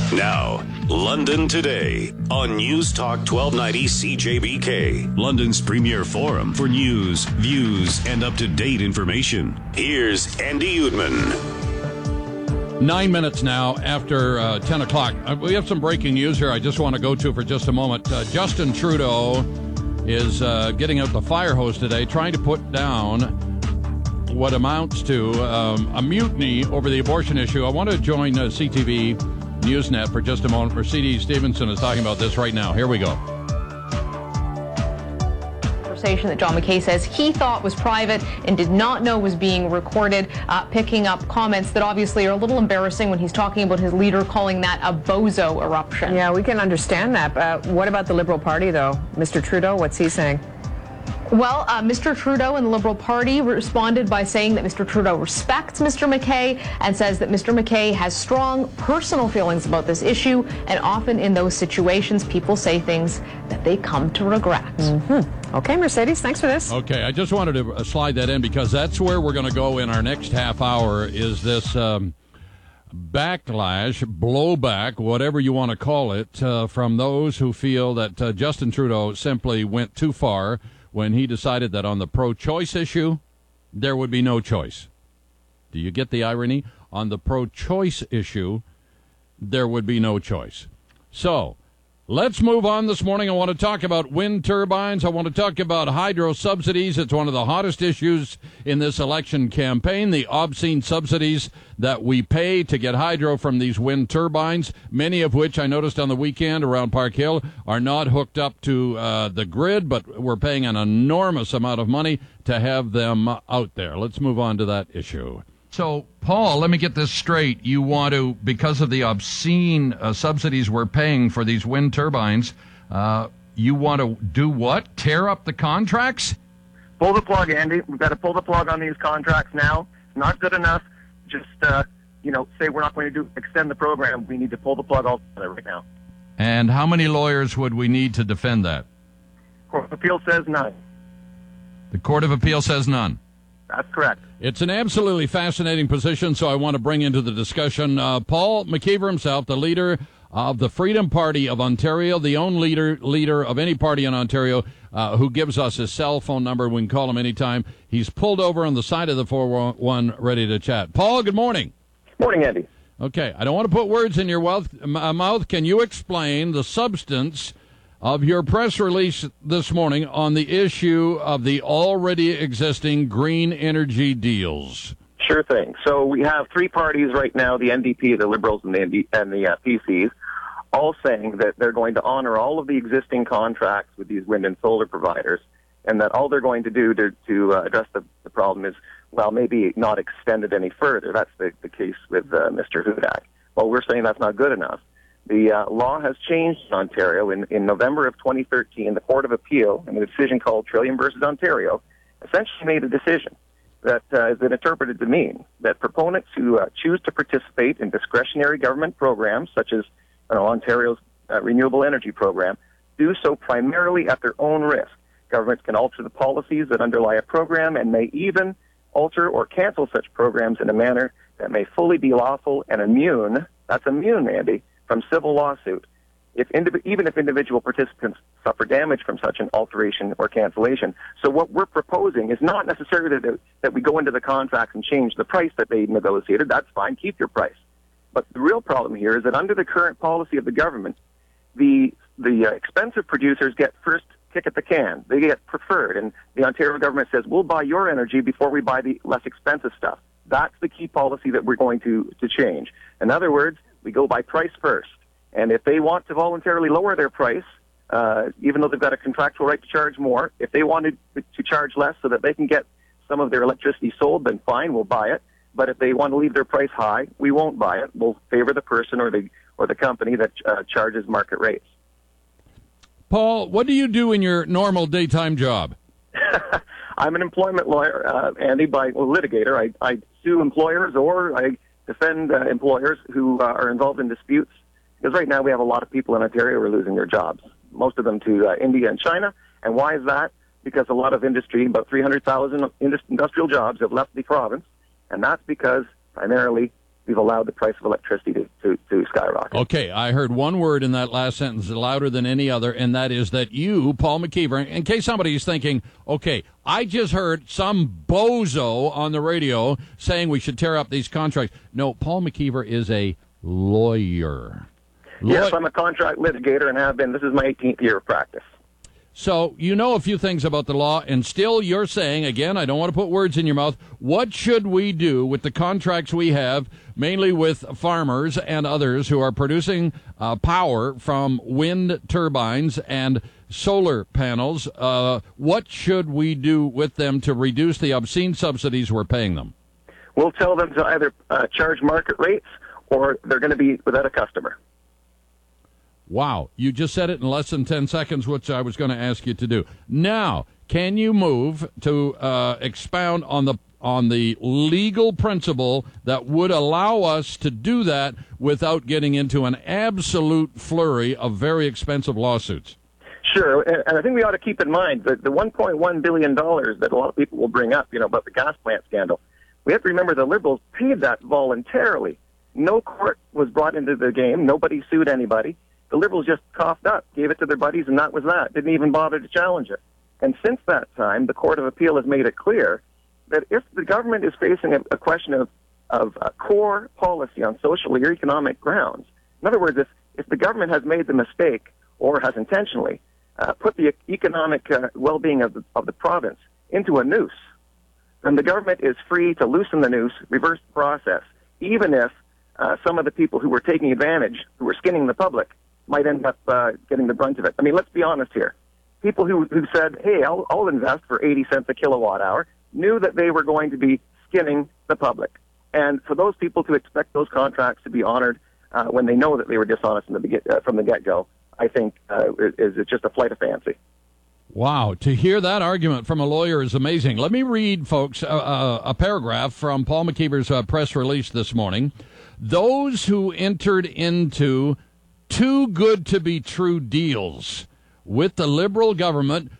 Now, London Today on News Talk 1290 CJBK, London's premier forum for news, views, and up-to-date information. Here's Andy Uthman. 9 minutes now after 10 o'clock. We have some breaking news here I just want to go to for just a moment. Justin Trudeau is getting out the fire hose today, trying to put down what amounts to a mutiny over the abortion issue. I want to join CTV Newsnet for just a moment, where C.D. Stevenson is talking about this right now. Here we go. That John McKay says he thought was private and did not know was being recorded, picking up comments that obviously are a little embarrassing when he's talking about his leader calling that a bozo eruption. Yeah, we can understand that. What about the Liberal Party, though? Mr. Trudeau, what's he saying? Well, Mr. Trudeau and the Liberal Party responded by saying that Mr. Trudeau respects Mr. McKay and says that Mr. McKay has strong personal feelings about this issue, and often in those situations, people say things that they come to regret. Mm-hmm. Okay, Mercedes, thanks for this. Okay, I just wanted to slide that in because that's where we're going to go in our next half hour, is this backlash, blowback, whatever you want to call it, from those who feel that Justin Trudeau simply went too far when he decided that on the pro-choice issue, there would be no choice. Do you get the irony? On the pro-choice issue, there would be no choice. So, let's move on this morning. I want to talk about wind turbines. I want to talk about hydro subsidies. It's one of the hottest issues in this election campaign, the obscene subsidies that we pay to get hydro from these wind turbines, many of which I noticed on the weekend around Park Hill are not hooked up to the grid, but we're paying an enormous amount of money to have them out there. Let's move on to that issue. So, Paul, let me get this straight. You want to, because of the obscene subsidies we're paying for these wind turbines, you want to do what? Tear up the contracts? Pull the plug, Andy. We've got to pull the plug on these contracts now. It's not good enough. Just, say we're not going to extend the program. We need to pull the plug altogether right now. And how many lawyers would we need to defend that? Court of Appeal says none. The Court of Appeal says none. That's correct. It's an absolutely fascinating position, so I want to bring into the discussion Paul McKeever himself, the leader of the Freedom Party of Ontario, the only leader of any party in Ontario who gives us his cell phone number. We can call him anytime. He's pulled over on the side of the 411 ready to chat. Paul, good morning. Morning, Andy. Okay, I don't want to put words in your mouth. Can you explain the substance of your press release this morning on the issue of the already existing green energy deals? Sure thing. So we have three parties right now, the NDP, the Liberals, and the PCs, all saying that they're going to honor all of the existing contracts with these wind and solar providers, and that all they're going to do to address the problem is, well, maybe not extend it any further. That's the case with Mr. Hudak. Well, we're saying that's not good enough. The law has changed in Ontario. In November of 2013, the Court of Appeal, in a decision called Trillium versus Ontario, essentially made a decision that has been interpreted to mean that proponents who choose to participate in discretionary government programs, such as Ontario's renewable energy program, do so primarily at their own risk. Governments can alter the policies that underlie a program and may even alter or cancel such programs in a manner that may fully be lawful and immune, that's immune, Andy, from civil lawsuit, even if individual participants suffer damage from such an alteration or cancellation. So what we're proposing is not necessarily that we go into the contracts and change the price that they negotiated. That's fine. Keep your price. But the real problem here is that under the current policy of the government, the expensive producers get first kick at the can. They get preferred. And the Ontario government says, we'll buy your energy before we buy the less expensive stuff. That's the key policy that we're going to change. In other words, we go by price first. And if they want to voluntarily lower their price, even though they've got a contractual right to charge more, if they wanted to charge less so that they can get some of their electricity sold, then fine, we'll buy it. But if they want to leave their price high, we won't buy it. We'll favor the person or the company that charges market rates. Paul, what do you do in your normal daytime job? I'm an employment lawyer, Andy, litigator. I sue employers or I defend employers who are involved in disputes. Because right now we have a lot of people in Ontario who are losing their jobs, most of them to India and China. And why is that? Because a lot of industry, about 300,000 industrial jobs have left the province. And that's because primarily we've allowed the price of electricity to skyrocket. Okay, I heard one word in that last sentence louder than any other, and that is that you, Paul McKeever, in case somebody is thinking, okay, I just heard some bozo on the radio saying we should tear up these contracts. No, Paul McKeever is a lawyer. Yes, I'm a contract litigator and have been. This is my 18th year of practice. So you know a few things about the law, and still you're saying, again, I don't want to put words in your mouth, what should we do with the contracts we have, mainly with farmers and others who are producing power from wind turbines and solar panels? What should we do with them to reduce the obscene subsidies we're paying them? We'll tell them to either charge market rates or they're going to be without a customer. Wow, you just said it in less than 10 seconds, which I was going to ask you to do. Now, can you move to expound on the legal principle that would allow us to do that without getting into an absolute flurry of very expensive lawsuits? Sure, and I think we ought to keep in mind that the $1.1 billion that a lot of people will bring up, about the gas plant scandal, we have to remember the Liberals paid that voluntarily. No court was brought into the game. Nobody sued anybody. The Liberals just coughed up, gave it to their buddies, and that was that. Didn't even bother to challenge it. And since that time, the Court of Appeal has made it clear that if the government is facing a question of core policy on social or economic grounds, in other words, if the government has made the mistake or has intentionally put the economic well-being of the province into a noose, then the government is free to loosen the noose, reverse the process, even if some of the people who were taking advantage, who were skinning the public, might end up getting the brunt of it. I mean, let's be honest here. People who said, hey, I'll invest for 80 cents a kilowatt hour, knew that they were going to be skinning the public. And for those people to expect those contracts to be honored when they know that they were dishonest from the get-go, I think is just a flight of fancy. Wow, to hear that argument from a lawyer is amazing. Let me read, folks, a paragraph from Paul McKeever's press release this morning. Those who entered into too good to be true deals with the Liberal government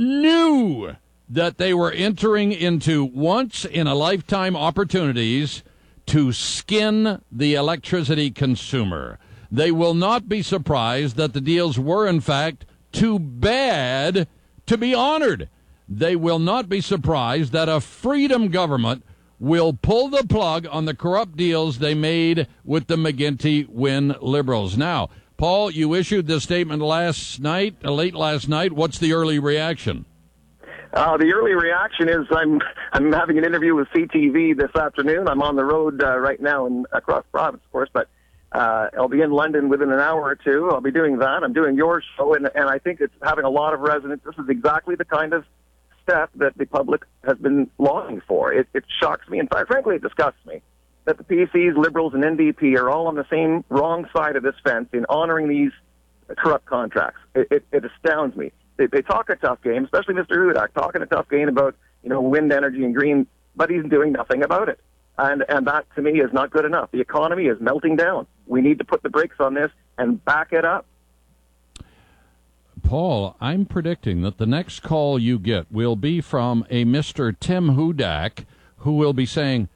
knew that they were entering into once-in-a-lifetime opportunities to skin the electricity consumer. They will not be surprised that the deals were, in fact, too bad to be honored. They will not be surprised that a freedom government will pull the plug on the corrupt deals they made with the McGuinty-Wynne Liberals. Now, Paul, you issued this statement late last night. What's the early reaction? The early reaction is I'm having an interview with CTV this afternoon. I'm on the road right now across the province, of course, but I'll be in London within an hour or two. I'll be doing that. I'm doing your show, and I think it's having a lot of resonance. This is exactly the kind of step that the public has been longing for. It shocks me, and frankly, it disgusts me that the PCs, Liberals, and NDP are all on the same wrong side of this fence in honoring these corrupt contracts. It astounds me. They talk a tough game, especially Mr. Hudak, talking a tough game about wind energy and green, but he's doing nothing about it. And that, to me, is not good enough. The economy is melting down. We need to put the brakes on this and back it up. Paul, I'm predicting that the next call you get will be from a Mr. Tim Hudak, who will be saying,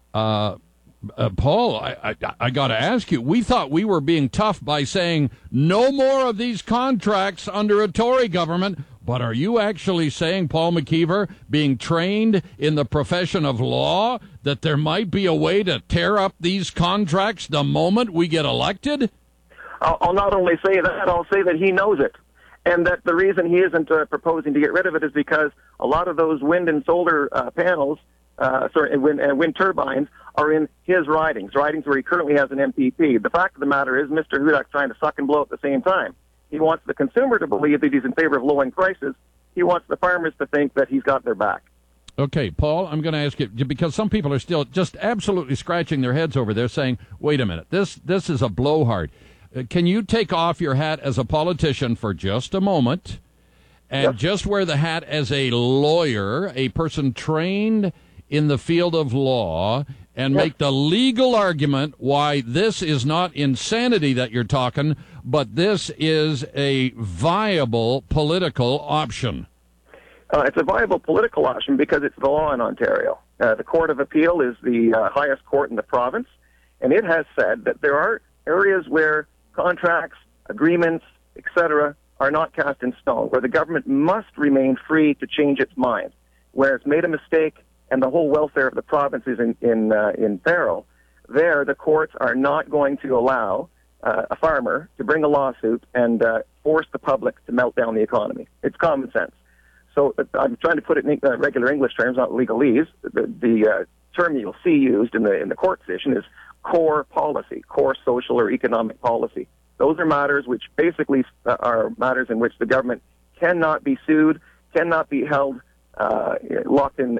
Paul, I got to ask you, we thought we were being tough by saying no more of these contracts under a Tory government, but are you actually saying, Paul McKeever, being trained in the profession of law, that there might be a way to tear up these contracts the moment we get elected? I'll not only say that, I'll say that he knows it. And that the reason he isn't proposing to get rid of it is because a lot of those wind and solar panels, wind turbines, are in his ridings where he currently has an MPP. The fact of the matter is Mr. Hudak's trying to suck and blow at the same time. He wants the consumer to believe that he's in favor of lowering prices. He wants the farmers to think that he's got their back. Okay, Paul, I'm going to ask you, because some people are still just absolutely scratching their heads over there saying, wait a minute, this is a blowhard. Can you take off your hat as a politician for just a moment and just wear the hat as a lawyer, a person trained in the field of law, and make the legal argument why this is not insanity that you're talking, but this is a viable political option? It's a viable political option because it's the law in Ontario. The Court of Appeal is the highest court in the province, and it has said that there are areas where contracts, agreements, etc., are not cast in stone, where the government must remain free to change its mind, where it's made a mistake and the whole welfare of the province is in peril. There, the courts are not going to allow a farmer to bring a lawsuit and force the public to melt down the economy. It's common sense. So I'm trying to put it in regular English terms, not legalese. The term you'll see used in the court decision is core policy, core social or economic policy. Those are matters which basically are matters in which the government cannot be sued, cannot be held locked in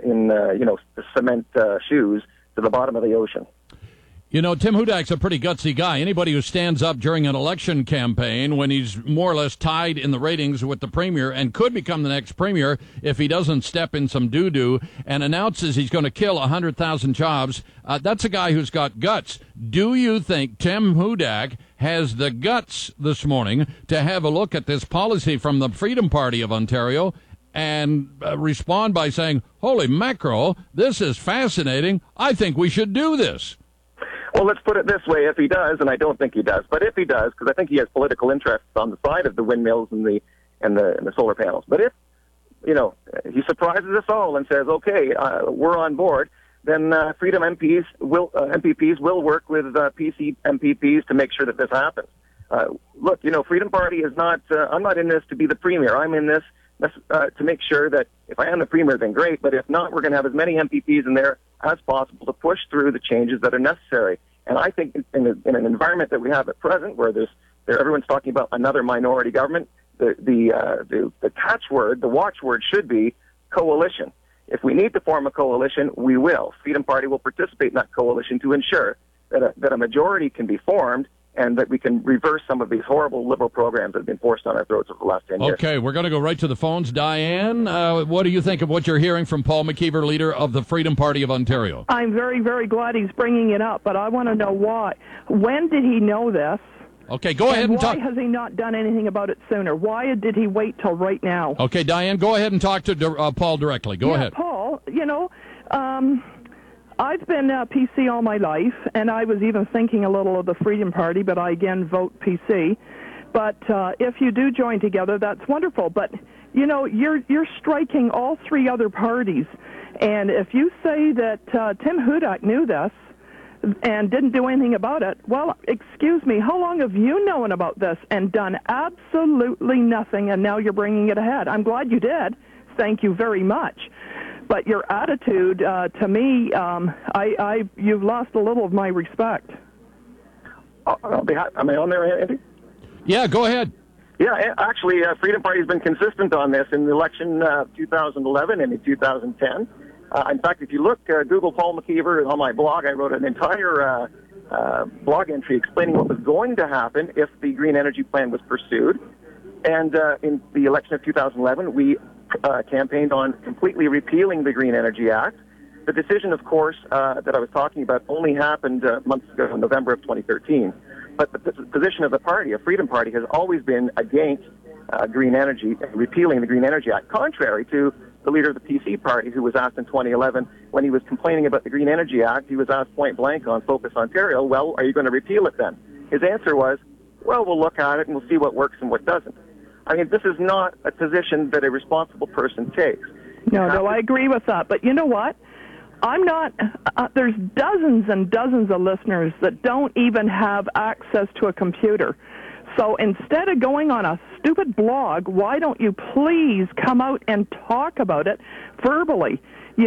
cement shoes to the bottom of the ocean. You know, Tim Hudak's a pretty gutsy guy. Anybody who stands up during an election campaign when he's more or less tied in the ratings with the premier and could become the next premier if he doesn't step in some doo-doo and announces he's going to kill 100,000 jobs, that's a guy who's got guts. Do you think Tim Hudak has the guts this morning to have a look at this policy from the Freedom Party of Ontario and respond by saying, holy mackerel, this is fascinating. I think we should do this? Well, let's put it this way. If he does, and I don't think he does, but if he does, because I think he has political interests on the side of the windmills and the solar panels. But if, he surprises us all and says, okay, we're on board, then Freedom MPPs will work with PC MPPs to make sure that this happens. Look, Freedom Party is not, I'm not in this to be the premier. I'm in this to make sure that if I am the premier, then great. But if not, we're going to have as many MPPs in there as possible to push through the changes that are necessary. And I think in an environment that we have at present, where everyone's talking about another minority government, the catchword, the watchword should be coalition. If we need to form a coalition, we will. Freedom Party will participate in that coalition to ensure that a majority can be formed and that we can reverse some of these horrible Liberal programs that have been forced on our throats over the last 10 years. Okay, we're going to go right to the phones. Diane, what do you think of what you're hearing from Paul McKeever, leader of the Freedom Party of Ontario? I'm very, very glad he's bringing it up, but I want to know why. When did he know this? Okay, go ahead and talk. Why has he not done anything about it sooner? Why did he wait till right now? Okay, Diane, go ahead and talk to Paul directly. Go ahead. Paul, I've been PC all my life, and I was even thinking a little of the Freedom Party, but I again vote PC. But if you do join together, that's wonderful. But you're striking all three other parties, and if you say that Tim Hudak knew this and didn't do anything about it, well, excuse me, how long have you known about this and done absolutely nothing, and now you're bringing it ahead? I'm glad you did. Thank you very much. But your attitude, to me, you've lost a little of my respect. Am I on there, Andy? Yeah, go ahead. Yeah, actually, Freedom Party has been consistent on this in the election of 2011 and in 2010. In fact, if you look, Google Paul McKeever on my blog, I wrote an entire blog entry explaining what was going to happen if the Green Energy Plan was pursued. And in the election of 2011, we campaigned on completely repealing the Green Energy Act. The decision, of course, that I was talking about only happened months ago in November of 2013. But the position of the party, of Freedom Party, has always been against green energy, repealing the Green Energy Act, contrary to the leader of the PC party, who was asked in 2011 when he was complaining about the Green Energy Act. He was asked point blank on Focus Ontario, well, are you going to repeal it then? His answer was, well, we'll look at it and we'll see what works and what doesn't. I mean, this is not a position that a responsible person takes. No, I agree with that. But you know what? I'm not, there's dozens and dozens of listeners that don't even have access to a computer. So instead of going on a stupid blog, why don't you please come out and talk about it verbally?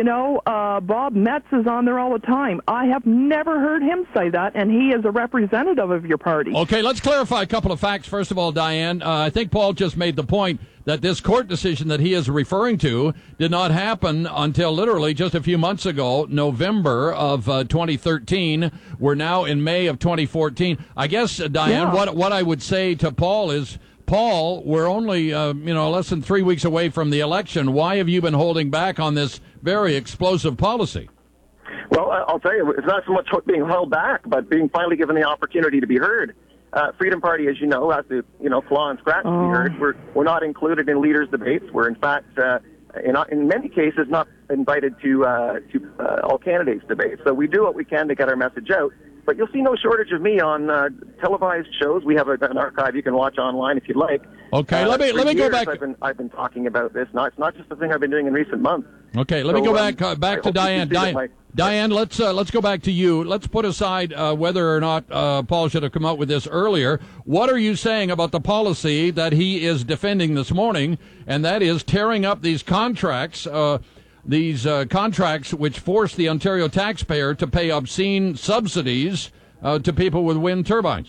Bob Metz is on there all the time. I have never heard him say that, and he is a representative of your party. Okay, let's clarify a couple of facts. First of all, Diane, I think Paul just made the point that this court decision that he is referring to did not happen until literally just a few months ago, November of 2013. We're now in May of 2014. I guess, Diane, what I would say to Paul is, Paul, we're only less than 3 weeks away from the election. Why have you been holding back on this very explosive policy? Well, I'll tell you, it's not so much being held back, but being finally given the opportunity to be heard. Freedom Party, as you know, has to claw and scratch to be heard. We're not included in leaders' debates. We're in fact, in many cases, not invited to all candidates' debates. So we do what we can to get our message out. But you'll see no shortage of me on televised shows. We have an archive you can watch online if you'd like. Okay, let me go back. I've been talking about this. It's not just a thing I've been doing in recent months. Okay, let me go back to Diane. Diane, let's go back to you. Let's put aside whether or not Paul should have come out with this earlier. What are you saying about the policy that he is defending this morning, and that is tearing up these contracts? These contracts which force the Ontario taxpayer to pay obscene subsidies to people with wind turbines.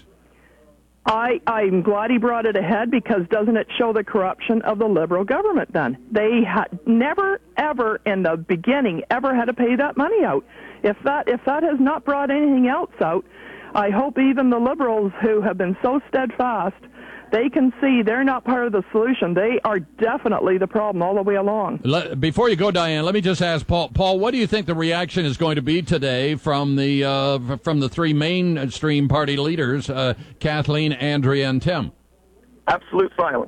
I'm glad he brought it ahead, because doesn't it show the corruption of the Liberal government then? They never, ever in the beginning ever had to pay that money out. If that has not brought anything else out, I hope even the Liberals who have been so steadfast, they can see they're not part of the solution. They are definitely the problem all the way along. Before you go, Diane, let me just ask Paul. Paul, what do you think the reaction is going to be today from the three mainstream party leaders, Kathleen, Andrea, and Tim? Absolute silence.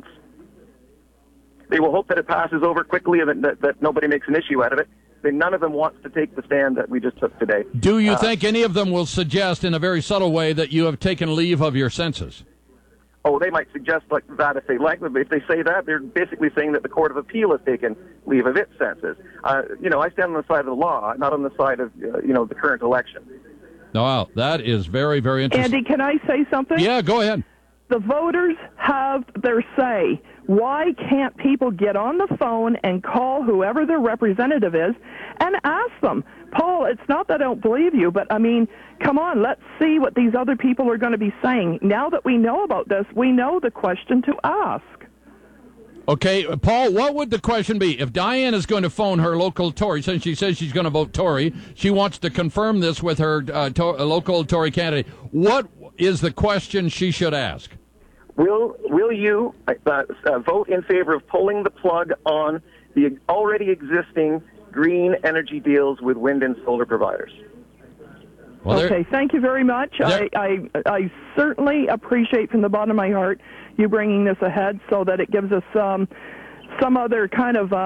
They will hope that it passes over quickly and that nobody makes an issue out of it. None of them wants to take the stand that we just took today. Do you think any of them will suggest in a very subtle way that you have taken leave of your senses? Oh, they might suggest like that if they like, but if they say that, they're basically saying that the Court of Appeal has taken leave of its senses. I stand on the side of the law, not on the side of, the current election. Wow, that is very, very interesting. Andy, can I say something? Yeah, go ahead. The voters have their say. Why can't people get on the phone and call whoever their representative is and ask them? Paul, it's not that I don't believe you, but I mean, come on, let's see what these other people are going to be saying. Now that we know about this, we know the question to ask. Okay, Paul, what would the question be? If Diane is going to phone her local Tory, since she says she's going to vote Tory, she wants to confirm this with her local Tory candidate. What is the question she should ask? Will you vote in favor of pulling the plug on the already existing green energy deals with wind and solar providers? Well, okay, thank you very much. I certainly appreciate from the bottom of my heart you bringing this ahead so that it gives us some other kind of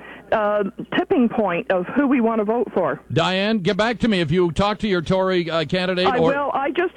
tipping point of who we want to vote for. Diane, get back to me if you talk to your Tory candidate. I will.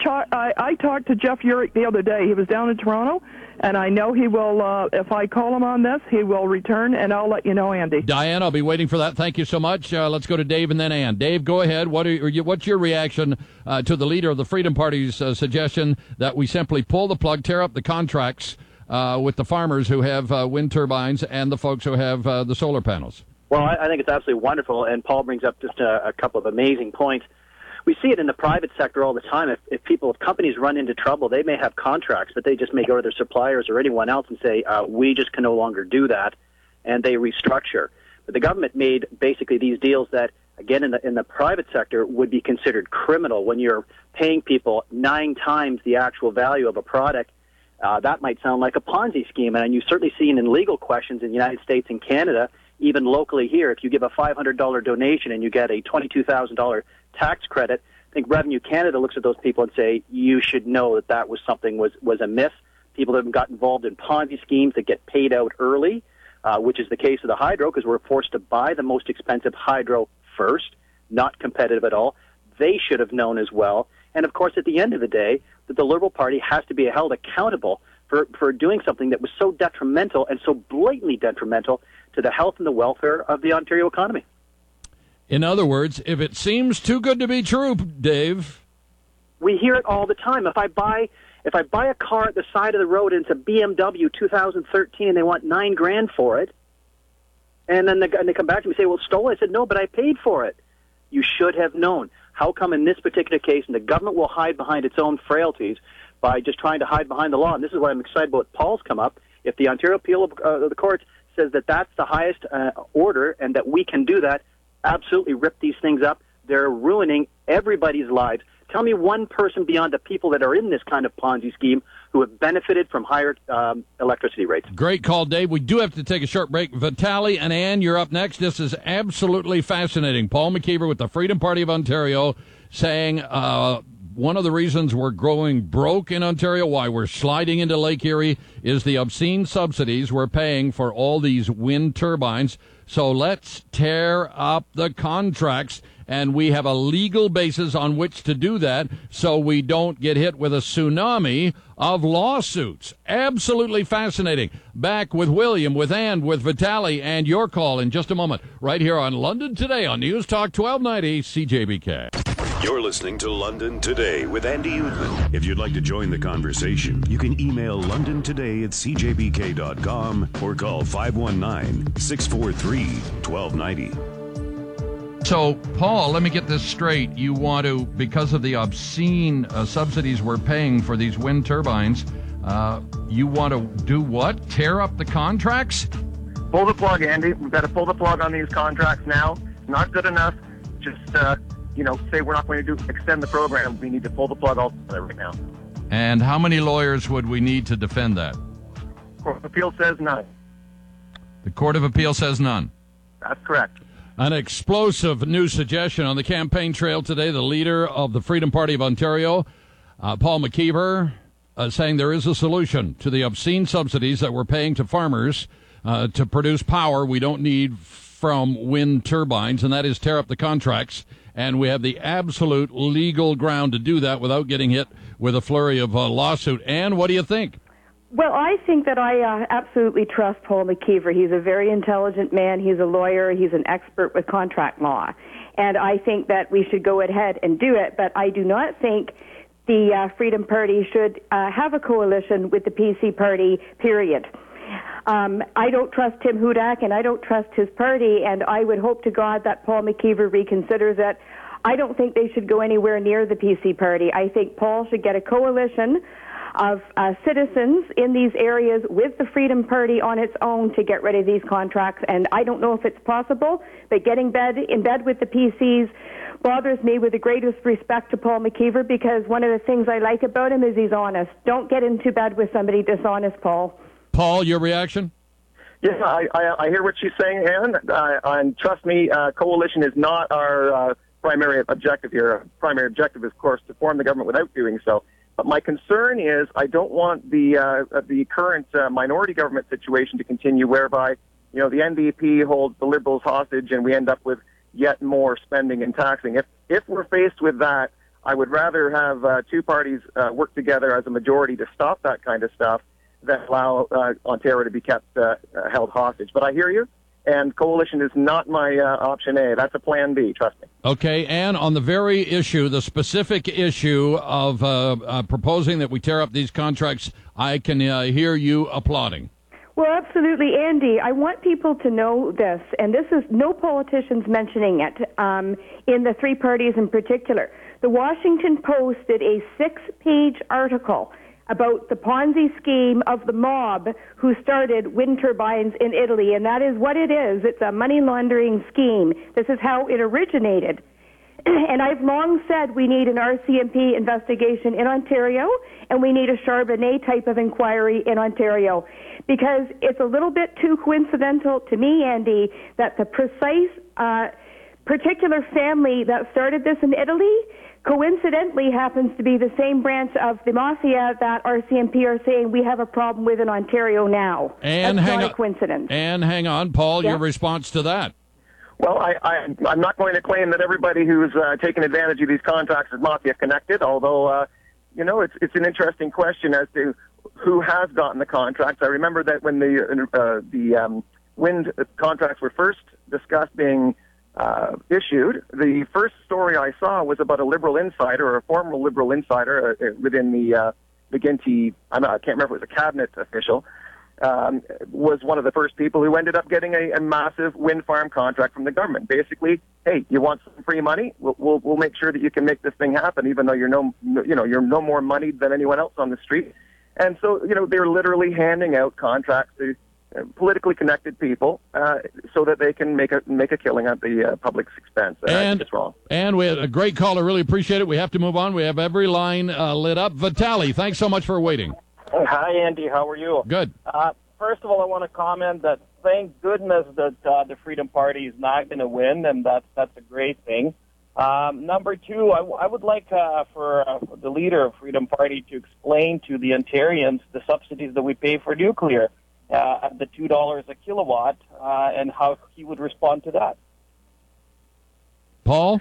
I talked to Jeff Urich the other day. He was down in Toronto, and I know he will, if I call him on this, he will return, and I'll let you know, Andy. Diane, I'll be waiting for that. Thank you so much. Let's go to Dave and then Ann. Dave, go ahead. What's your reaction to the leader of the Freedom Party's suggestion that we simply pull the plug, tear up the contracts with the farmers who have wind turbines and the folks who have the solar panels? Well, I think it's absolutely wonderful, and Paul brings up just a couple of amazing points. We see it in the private sector all the time. If companies run into trouble, they may have contracts, but they just may go to their suppliers or anyone else and say, we just can no longer do that, and they restructure. But the government made basically these deals that, again, in the private sector would be considered criminal. When you're paying people 9 times the actual value of a product, that might sound like a Ponzi scheme. And you've certainly seen in legal questions in the United States and Canada, even locally here, if you give a $500 donation and you get a $22,000 tax credit, I think Revenue Canada looks at those people and say, you should know that was something was amiss. People that have got involved in Ponzi schemes that get paid out early, which is the case of the hydro, because we're forced to buy the most expensive hydro first, not competitive at all. They should have known as well. And, of course, at the end of the day, that the Liberal Party has to be held accountable for doing something that was so detrimental and so blatantly detrimental to the health and the welfare of the Ontario economy. In other words, if it seems too good to be true, Dave. We hear it all the time. If I buy a car at the side of the road and it's a BMW 2013 and they want $9,000 for it, and then they come back to me and say, well, it's stolen. I said, no, but I paid for it. You should have known. How come in this particular case, and the government will hide behind its own frailties by just trying to hide behind the law? And this is why I'm excited about Paul's come up. If the Ontario Appeal of the Courts says that that's the highest order and that we can do that, absolutely rip these things up. They're ruining everybody's lives. Tell me one person beyond the people that are in this kind of Ponzi scheme who have benefited from higher electricity rates. Great call, Dave. We do have to take a short break. Vitaly and Ann, you're up next. This is absolutely fascinating. Paul McKeever with the Freedom Party of Ontario saying one of the reasons we're growing broke in Ontario, why we're sliding into Lake Erie, is the obscene subsidies we're paying for all these wind turbines. So let's tear up the contracts and we have a legal basis on which to do that so we don't get hit with a tsunami of lawsuits. Absolutely fascinating. Back with William, with Ann, with Vitaly, and your call in just a moment, right here on London Today on News Talk 1290 CJBK. You're listening to London Today with Andy Uthman. If you'd like to join the conversation, you can email londontoday@cjbk.com or call 519-643-1290. So, Paul, let me get this straight. You want to, because of the obscene subsidies we're paying for these wind turbines, you want to do what? Tear up the contracts? Pull the plug, Andy. We've got to pull the plug on these contracts now. It's not good enough. Just, say we're not going to extend the program. We need to pull the plug altogether right now. And how many lawyers would we need to defend that? Court of Appeal says none. The Court of Appeal says none. That's correct. An explosive new suggestion on the campaign trail today. The leader of the Freedom Party of Ontario, Paul McKeever, saying there is a solution to the obscene subsidies that we're paying to farmers to produce power we don't need from wind turbines, and that is tear up the contracts. And we have the absolute legal ground to do that without getting hit with a flurry of lawsuit. Ann, what do you think? Well, I think that I absolutely trust Paul McKeever. He's a very intelligent man. He's a lawyer. He's an expert with contract law. And I think that we should go ahead and do it. But I do not think the Freedom Party should have a coalition with the PC Party, period. I don't trust Tim Hudak, and I don't trust his party, and I would hope to God that Paul McKeever reconsiders it. I don't think they should go anywhere near the PC Party. I think Paul should get a coalition of citizens in these areas with the Freedom Party on its own to get rid of these contracts, and I don't know if it's possible, but getting in bed with the PCs bothers me with the greatest respect to Paul McKeever, because one of the things I like about him is he's honest. Don't get into bed with somebody dishonest, Paul. Paul, your reaction? Yeah, I hear what she's saying, Ann. And trust me, coalition is not our primary objective here. Our primary objective is, of course, to form the government without doing so. But my concern is I don't want the current minority government situation to continue, whereby the NDP holds the Liberals hostage and we end up with yet more spending and taxing. If we're faced with that, I would rather have two parties work together as a majority to stop that kind of stuff that allow Ontario to be kept held hostage. But I hear you, and coalition is not my option A. That's a plan B, trust me. Okay, and on the very issue, the specific issue of proposing that we tear up these contracts, I can hear you applauding. Well, absolutely, Andy. I want people to know this, and this is no politicians mentioning it in the three parties in particular. The Washington Post did a 6-page article about the Ponzi scheme of the mob who started wind turbines in Italy, and that is what it is. It's a money laundering scheme. This is how it originated. And I've long said we need an RCMP investigation in Ontario, and we need a Charbonnet type of inquiry in Ontario, because it's a little bit too coincidental to me, Andy, that the precise particular family that started this in Italy coincidentally happens to be the same branch of the mafia that RCMP are saying we have a problem with in Ontario now. And that's not a coincidence. And hang on, Paul, your response to that. Well, I'm not going to claim that everybody who's taken advantage of these contracts is mafia connected, although, it's an interesting question as to who has gotten the contracts. I remember that when the wind contracts were first discussed being issued, the first story I saw was about a Liberal insider or a former Liberal insider within the McGuinty, I can't remember if it was a cabinet official, was one of the first people who ended up getting a massive wind farm contract from the government. Basically, hey, you want some free money? We'll make sure that you can make this thing happen, even though you're no more money than anyone else on the street. And so, they're literally handing out contracts to politically connected people so that they can make a killing at the public's expense. I think it's wrong. And we had a great caller. Really appreciate it. We have to move on. We have every line lit up. Vitaly, thanks so much for waiting. Hi, Andy. How are you? Good. First of all, I want to comment that thank goodness that the Freedom Party is not going to win, and that's a great thing. Number two, I would like for the leader of Freedom Party to explain to the Ontarians the subsidies that we pay for nuclear at the $2 a kilowatt, and how he would respond to that. Paul?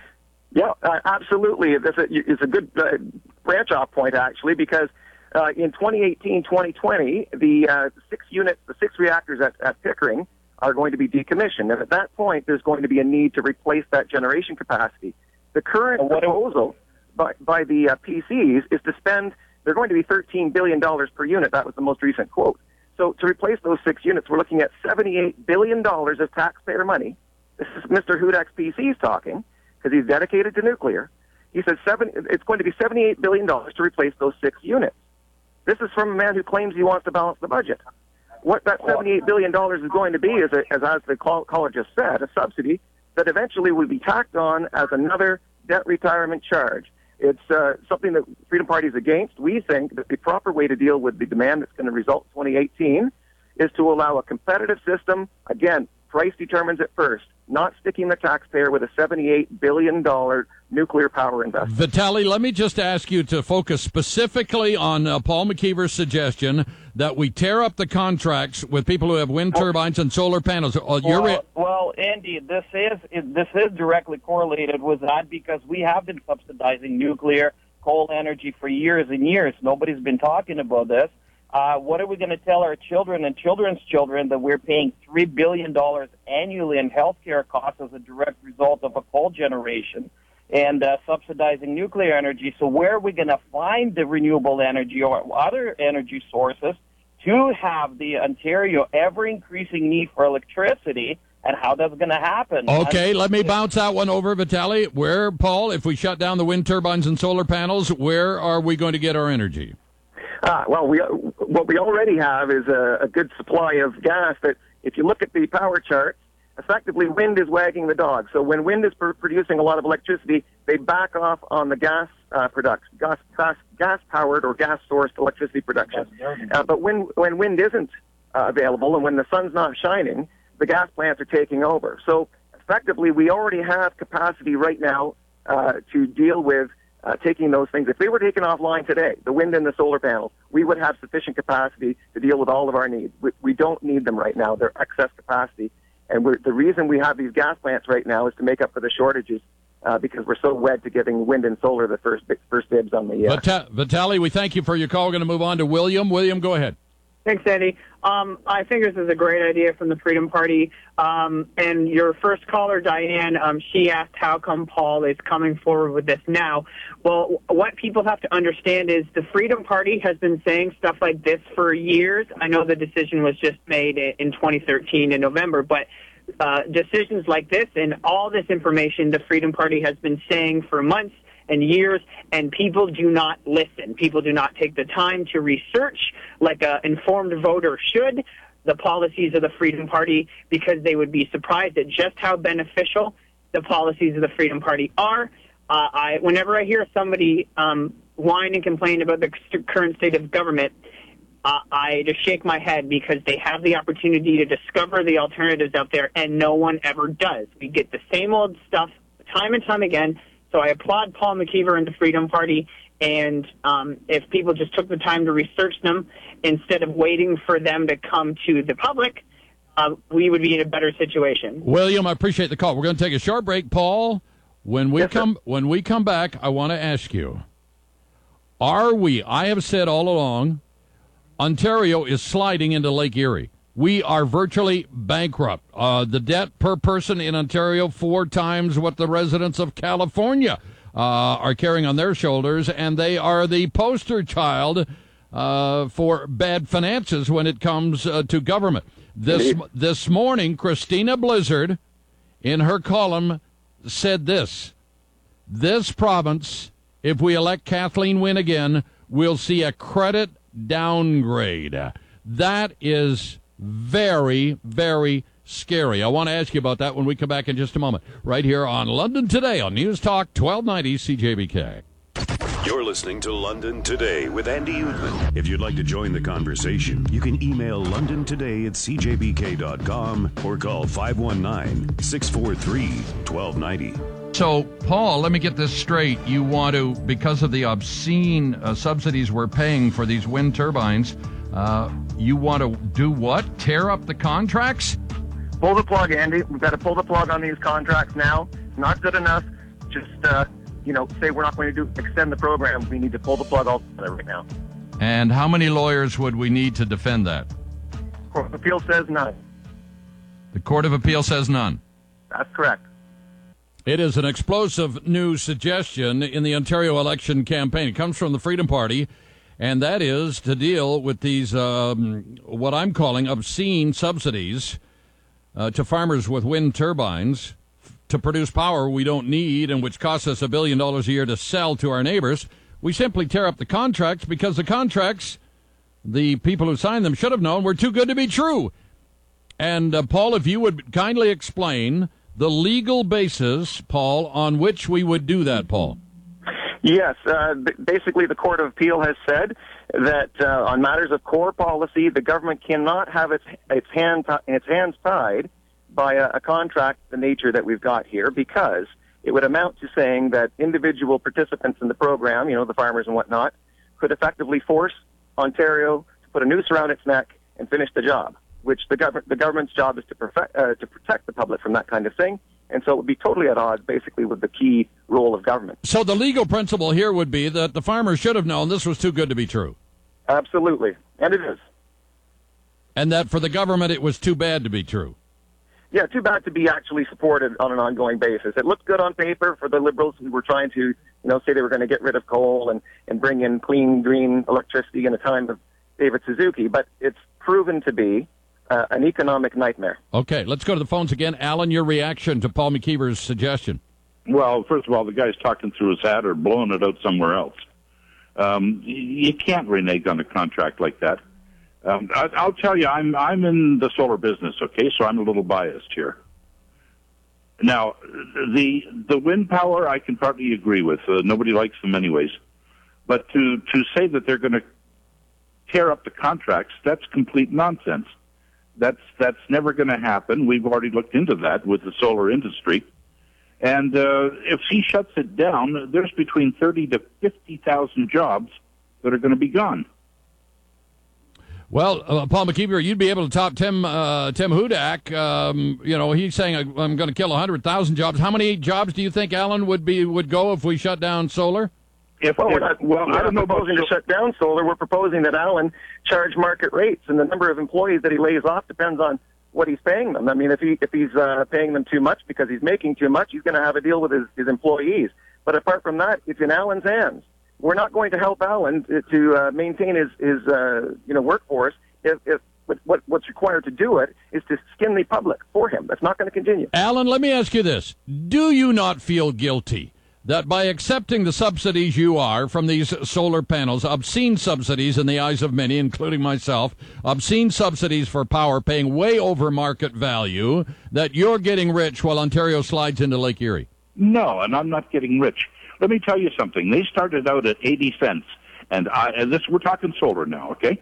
Yeah, absolutely. It's a good branch-off point, actually, because in 2018-2020, the six reactors at Pickering are going to be decommissioned. And at that point, there's going to be a need to replace that generation capacity. The current proposal by the PCs is to spend, they're going to be $13 billion per unit. That was the most recent quote. So to replace those 6 units, we're looking at $78 billion of taxpayer money. This is Mr. Hudak's PCs talking, because he's dedicated to nuclear. He says it's going to be $78 billion to replace those 6 units. This is from a man who claims he wants to balance the budget. What that $78 billion is going to be is, as the caller just said, a subsidy that eventually will be tacked on as another debt retirement charge. It's something that Freedom Party is against. We think that the proper way to deal with the demand that's going to result in 2018 is to allow a competitive system. Again, price determines it first, not sticking the taxpayer with a $78 billion nuclear power investment. Vitaly, let me just ask you to focus specifically on Paul McKeever's suggestion that we tear up the contracts with people who have wind turbines and solar panels. Well, Andy, this is directly correlated with that because we have been subsidizing nuclear, coal energy for years and years. Nobody's been talking about this. What are we going to tell our children and children's children that we're paying $3 billion annually in healthcare costs as a direct result of a coal generation and subsidizing nuclear energy? So where are we going to find the renewable energy or other energy sources to have the Ontario ever-increasing need for electricity, and how that's going to happen? Okay, let me bounce that one over, Vitaly. Where, Paul, if we shut down the wind turbines and solar panels, where are we going to get our energy? Well, what we already have is a good supply of gas that, if you look at the power charts, effectively wind is wagging the dog. So when wind is producing a lot of electricity, they back off on the gas production, gas-powered or gas-sourced electricity production. But when wind isn't available and when the sun's not shining, the gas plants are taking over. So effectively, we already have capacity right now to deal with taking those things. If they were taken offline today, the wind and the solar panels, we would have sufficient capacity to deal with all of our needs. We don't need them right now. They're excess capacity. And the reason we have these gas plants right now is to make up for the shortages because we're so wed to giving wind and solar the first dibs on the... Vitaly, we thank you for your call. We're going to move on to William. William, go ahead. Thanks, Andy. I think this is a great idea from the Freedom Party. And your first caller, Diane, she asked how come Paul is coming forward with this now. Well, what people have to understand is the Freedom Party has been saying stuff like this for years. I know the decision was just made in 2013 in November, but decisions like this and all this information the Freedom Party has been saying for months and years, and people do not listen. People do not take the time to research like an informed voter should the policies of the Freedom Party, because they would be surprised at just how beneficial the policies of the Freedom Party are. Whenever I hear somebody whine and complain about the current state of government, I just shake my head because they have the opportunity to discover the alternatives out there, and no one ever does. We get the same old stuff time and time again. So I applaud Paul McKeever and the Freedom Party, and if people just took the time to research them instead of waiting for them to come to the public, we would be in a better situation. William, I appreciate the call. We're going to take a short break. Paul, when we come back, I want to ask you, I have said all along, Ontario is sliding into Lake Erie. We are virtually bankrupt. The debt per person in Ontario 4 times what the residents of California are carrying on their shoulders, and they are the poster child for bad finances when it comes to government. This morning, Christina Blizzard, in her column, said this province, if we elect Kathleen Wynne again, will see a credit downgrade. That is very, very scary. I want to ask you about that when we come back in just a moment. Right here on London Today on News Talk 1290 CJBK. You're listening to London Today with Andy Uthman. If you'd like to join the conversation, you can email londontoday@cjbk.com or call 519-643-1290. So, Paul, let me get this straight. You want to, because of the obscene subsidies we're paying for these wind turbines, you want to do what? Tear up the contracts? Pull the plug, Andy. We've got to pull the plug on these contracts now. It's not good enough just say we're not going to extend the program. We need to pull the plug altogether right now. And how many lawyers would we need to defend that? Court of Appeal says none. The Court of Appeal says none. That's correct. It is an explosive new suggestion in the Ontario election campaign. It comes from the Freedom Party, and that is to deal with these, what I'm calling obscene subsidies to farmers with wind turbines to produce power we don't need and which costs us $1 billion a year to sell to our neighbors. We simply tear up the contracts because the contracts, the people who signed them should have known, were too good to be true. And, Paul, if you would kindly explain the legal basis, Paul, on which we would do that, Paul. Yes. Basically, the Court of Appeal has said that on matters of core policy, the government cannot have its hands tied by a contract the nature that we've got here, because it would amount to saying that individual participants in the program, the farmers and whatnot, could effectively force Ontario to put a noose around its neck and finish the job, which the government's job is to protect the public from that kind of thing. And so it would be totally at odds, basically, with the key role of government. So the legal principle here would be that the farmers should have known this was too good to be true. Absolutely. And it is. And that for the government it was too bad to be true. Yeah, too bad to be actually supported on an ongoing basis. It looked good on paper for the Liberals who were trying to, say they were going to get rid of coal and bring in clean, green electricity in a time of David Suzuki, but it's proven to be an economic nightmare. Okay, let's go to the phones again. Alan, your reaction to Paul McKeever's suggestion. Well, first of all, the guy's talking through his hat or blowing it out somewhere else. You can't renege on a contract like that. I'll tell you, I'm in the solar business, okay, so I'm a little biased here. Now, the wind power I can partly agree with. Nobody likes them anyways. But to say that they're going to tear up the contracts, that's complete nonsense. That's never going to happen. We've already looked into that with the solar industry. And if he shuts it down, there's between 30 to 50,000 jobs that are going to be gone. Well, Paul McKeever, you'd be able to top Tim Hudak. He's saying I'm going to kill 100,000 jobs. How many jobs do you think, Alan, would go if we shut down solar? We're not proposing to shut down solar. We're proposing that Allen charge market rates, and the number of employees that he lays off depends on what he's paying them. I mean, if he's paying them too much because he's making too much, he's going to have a deal with his employees. But apart from that, it's in Allen's hands. We're not going to help Allen to maintain his workforce if what's required to do it is to skin the public for him. That's not going to continue. Alan, let me ask you this. Do you not feel guilty that by accepting the subsidies you are from these solar panels, obscene subsidies in the eyes of many, including myself, obscene subsidies for power paying way over market value, that you're getting rich while Ontario slides into Lake Erie? No, and I'm not getting rich. Let me tell you something. They started out at 80 cents, and we're talking solar now, okay?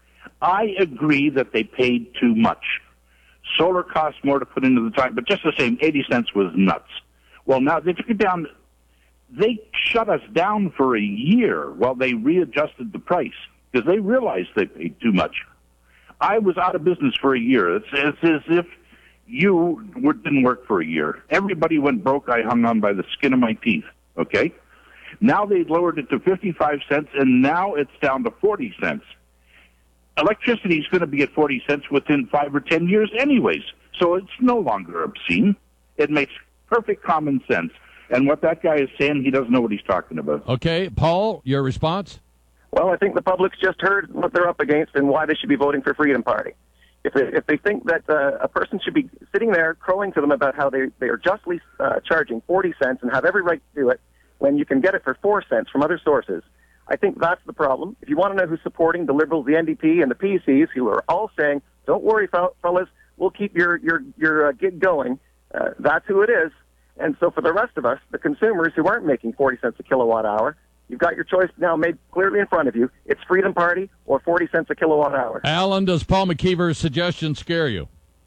I agree that they paid too much. Solar costs more to put into the time, but just the same, 80 cents was nuts. Well, now they took it down. They shut us down for a year while they readjusted the price because they realized they paid too much. I was out of business for a year. It's as if you didn't work for a year. Everybody went broke. I hung on by the skin of my teeth, okay? Now they've lowered it to 55 cents, and now it's down to 40 cents. Electricity is going to be at 40 cents within 5 or 10 years anyways, so it's no longer obscene. It makes perfect common sense. And what that guy is saying, he doesn't know what he's talking about. Okay, Paul, your response? Well, I think the public's just heard what they're up against and why they should be voting for Freedom Party. If they think that a person should be sitting there crowing to them about how they are justly charging 40 cents and have every right to do it when you can get it for 4 cents from other sources, I think that's the problem. If you want to know who's supporting the Liberals, the NDP, and the PCs, who are all saying, don't worry, fellas, we'll keep your gig going, that's who it is. And so for the rest of us, the consumers who aren't making 40 cents a kilowatt hour, you've got your choice now made clearly in front of you. It's Freedom Party or 40 cents a kilowatt hour. Alan, does Paul McKeever's suggestion scare you?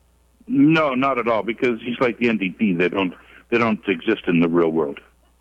No, not at all, because he's like the NDP. They don't exist in the real world.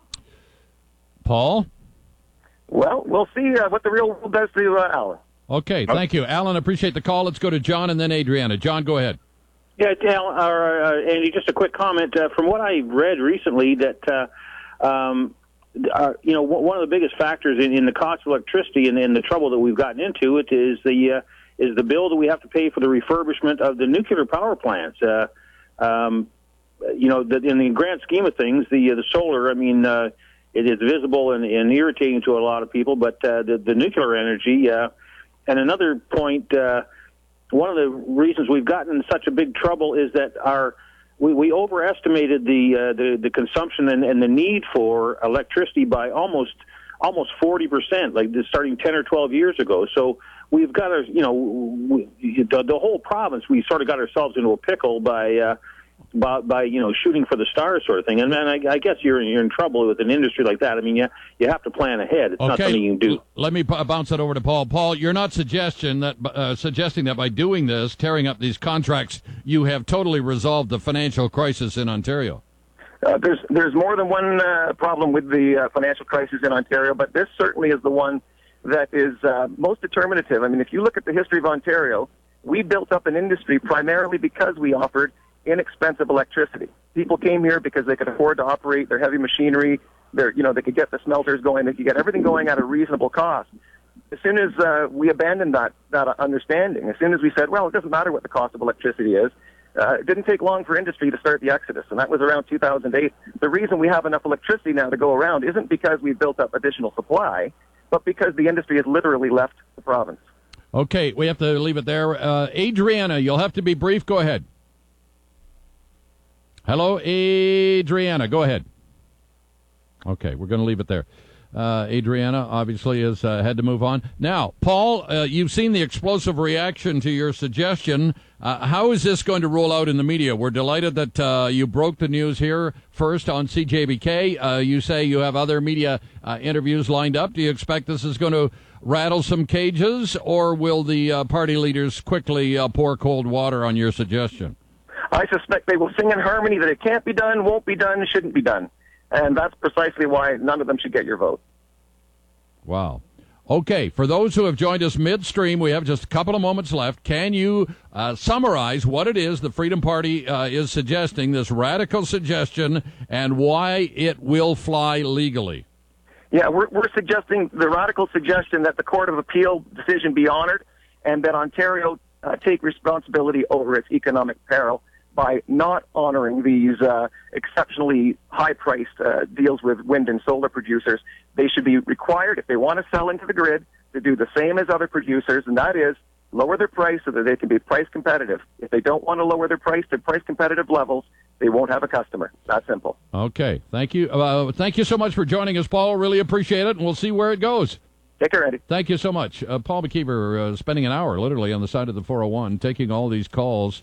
Paul? Well, we'll see what the real world does to Alan. Okay, thank you. Alan, appreciate the call. Let's go to John and then Adriana. John, go ahead. Yeah, Andy, just a quick comment. From what I read recently, that one of the biggest factors in the cost of electricity and the trouble that we've gotten into it is the bill that we have to pay for the refurbishment of the nuclear power plants. In the grand scheme of things, the solar, it is visible and irritating to a lot of people, but the nuclear energy, and another point, one of the reasons we've gotten in such a big trouble is that we overestimated the consumption and the need for electricity by almost 40%, like starting 10 or 12 years ago. So we've got the whole province, we sort of got ourselves into a pickle by shooting for the stars sort of thing. And man, I guess you're in trouble with an industry like that. You have to plan ahead. It's not something you can do. Let me bounce it over to Paul. Paul, you're not suggesting that by doing this, tearing up these contracts, you have totally resolved the financial crisis in Ontario. There's more than one problem with the financial crisis in Ontario, but this certainly is the one that is most determinative. If you look at the history of Ontario, we built up an industry primarily because we offered inexpensive electricity. People came here because they could afford to operate their heavy machinery. They could get the smelters going. They could get everything going at a reasonable cost. As soon as we abandoned that understanding, as soon as we said, well, it doesn't matter what the cost of electricity is, it didn't take long for industry to start the exodus, and that was around 2008. The reason we have enough electricity now to go around isn't because we've built up additional supply, but because the industry has literally left the province. Okay, we have to leave it there. Adriana, you'll have to be brief. Go ahead. Hello, Adriana. Go ahead. Okay, we're going to leave it there. Adriana obviously has had to move on. Now, Paul, you've seen the explosive reaction to your suggestion. How is this going to roll out in the media? We're delighted that you broke the news here first on CJBK. You say you have other media interviews lined up. Do you expect this is going to rattle some cages, or will the party leaders quickly pour cold water on your suggestion? I suspect they will sing in harmony that it can't be done, won't be done, shouldn't be done. And that's precisely why none of them should get your vote. Wow. Okay, for those who have joined us midstream, we have just a couple of moments left. Can you summarize what it is the Freedom Party is suggesting, this radical suggestion, and why it will fly legally? Yeah, we're suggesting the radical suggestion that the Court of Appeal decision be honored and that Ontario take responsibility over its economic peril by not honoring these exceptionally high-priced deals with wind and solar producers. They should be required, if they want to sell into the grid, to do the same as other producers, and that is lower their price so that they can be price competitive. If they don't want to lower their price to price competitive levels, they won't have a customer. That simple. Okay. Thank you. Thank you so much for joining us, Paul. Really appreciate it, and we'll see where it goes. Take care, Eddie. Thank you so much. Paul McKeever spending an hour literally on the side of the 401, taking all these calls.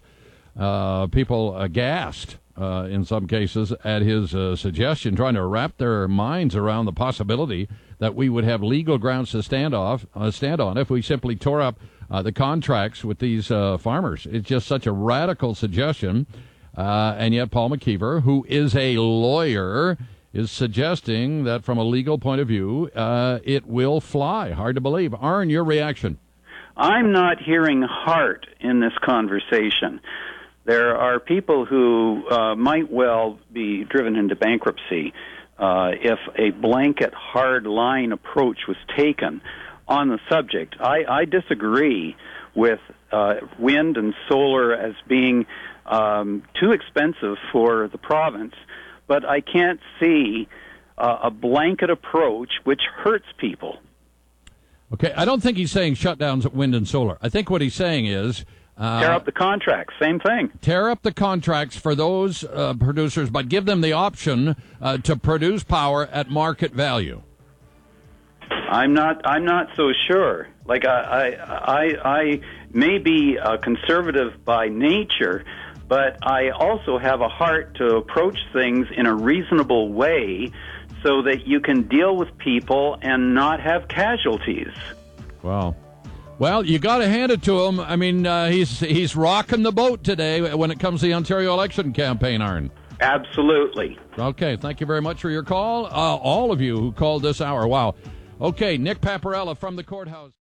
People aghast in some cases at his suggestion, trying to wrap their minds around the possibility that we would have legal grounds to stand on if we simply tore up the contracts with these farmers. It's just such a radical suggestion. And yet Paul McKeever, who is a lawyer, is suggesting that from a legal point of view, it will fly. Hard to believe. Arn, your reaction? I'm not hearing heart in this conversation. There are people who might well be driven into bankruptcy if a blanket hard line approach was taken on the subject. I disagree with wind and solar as being too expensive for the province, but I can't see a blanket approach which hurts people. Okay, I don't think he's saying shut down wind and solar. I think what he's saying is tear up the contracts, same thing. Tear up the contracts for those producers, but give them the option to produce power at market value. I'm not so sure. Like I may be conservative by nature, but I also have a heart to approach things in a reasonable way so that you can deal with people and not have casualties. Wow. Well, you got to hand it to him. I mean, he's rocking the boat today when it comes to the Ontario election campaign, Arn. Absolutely. Okay, thank you very much for your call. All of you who called this hour. Wow. Okay, Nick Paparella from the courthouse.